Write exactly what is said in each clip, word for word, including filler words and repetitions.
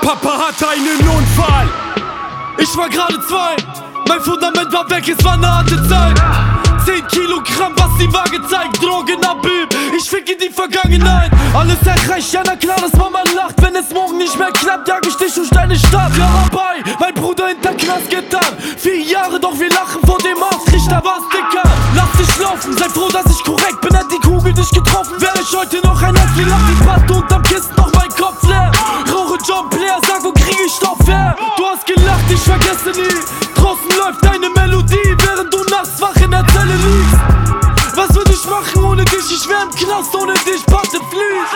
Papa hatte einen Unfall. Ich war gerade zwei. Mein Fundament war weg, es war eine harte Zeit. Zehn Kilogramm, was die Waage zeigt. Drogen abüben, ich ficke die Vergangenheit. Alles erreicht, ja na klar, dass Mama lacht. Wenn es morgen nicht mehr klappt, jag ich dich durch deine Stadt. Ja dabei, mein Bruder hinter Knastgittern. Vier Jahre, doch wir lachen vor dem Ausrichter. Was dicker, lass dich laufen. Sei froh, dass ich korrekt bin, hat die Kugel dich getroffen. Wär ich heute noch ein Äpfel, lach die Patte unterm Kissen, noch mein Kopf leer. Rauche John Player, sag, wo krieg ich Stoff her? Du hast gelacht, ich vergesse nie. Draußen läuft deine Melodie, während du nachts wach in der Zelle liegst. Was würd ich machen ohne dich? Ich wär im Knast ohne dich, Patte fließt.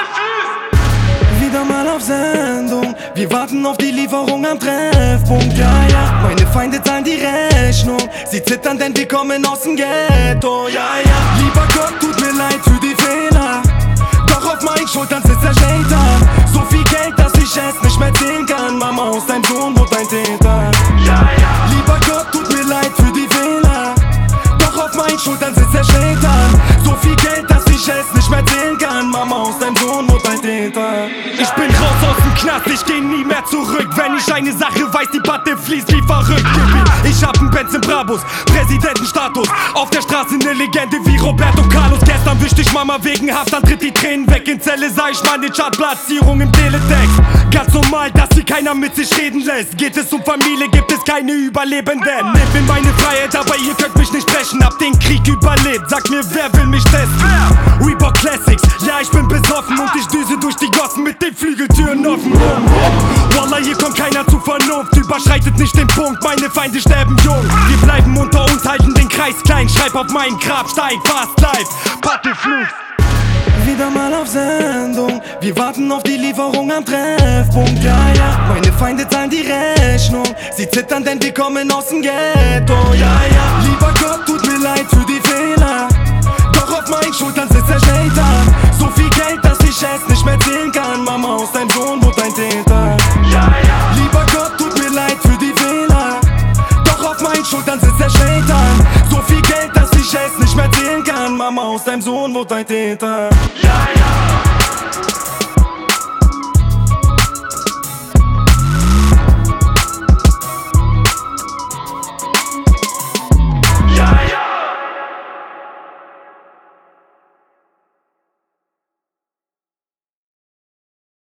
Wieder mal auf Sendung, wir warten auf die Lieferung am Treffpunkt, ja, ja. Meine Feinde zahlen die Rechnung, sie zittern, denn wir kommen aus dem Ghetto, ja, ja. Lieber Gott, tut mir leid für die Fehler, doch auf meinen Schultern sitzt der Satan. So viel Geld, dass ich es nicht mehr zählen kann. Mama, aus deinem Sohn wurde ein Täter, ja, ja. Lieber Gott, tut mir leid für die Fehler, doch auf meinen Schultern sitzt der Satan. So viel Geld, dass ich es nicht mehr zählen kann. Mama, aus deinem Sohn wurde ein Täter. Ich bin raus aus dem Knast, ich geh nie mehr zurück. Wenn ich eine Sache weiß, die Patte fließt wie verrückt. Ich hab einen Benz im Brabus, Präsidentenstatus. Auf der Straße eine Legende wie Roberto Carlos. Gestern wischte ich Mama wegen Haft, dann tritt die Tränen weg. In Zelle sah ich meine Chartplatzierung im Teletext. Ganz normal, dass hier keiner mit sich reden lässt. Geht es um Familie, gibt es keine Überlebenden. Nehmt mir meine Freiheit, aber ihr könnt mich nicht brechen. Hab den Krieg überlebt, sag mir, wer will mich testen? Reebok Classics, ja ich bin besoffen und ich düse durch die Gossen mit den Flügeltüren offen. Wallah, hier kommt keiner zu Vernunft, überschreitet nicht den Punkt, meine Feinde sterben jung. Wir bleiben unter uns, halten den Kreis klein, schreib auf meinen Grabstein, fast live, Patte fließt. Wieder mal auf Sendung, wir warten auf die Lieferung am Treffpunkt, ja, ja. Meine Feinde zahlen die Rechnung, sie zittern, denn wir kommen aus dem Ghetto, ja, ja. Lieber Gott, tut mir leid für die Fehler, doch auf meinen Schultern sitzt der Satan. So viel Geld, dass ich es nicht mehr zählen kann. Mama, aus deinem Sohn wurde ein Täter, ja, ja. Lieber Gott, tut mir leid für die Fehler, doch auf meinen Schultern sitzt der Satan. So viel Geld, dass ich es nicht mehr zählen kann. Mama, aus deinem Sohn wurde ein Täter, ja.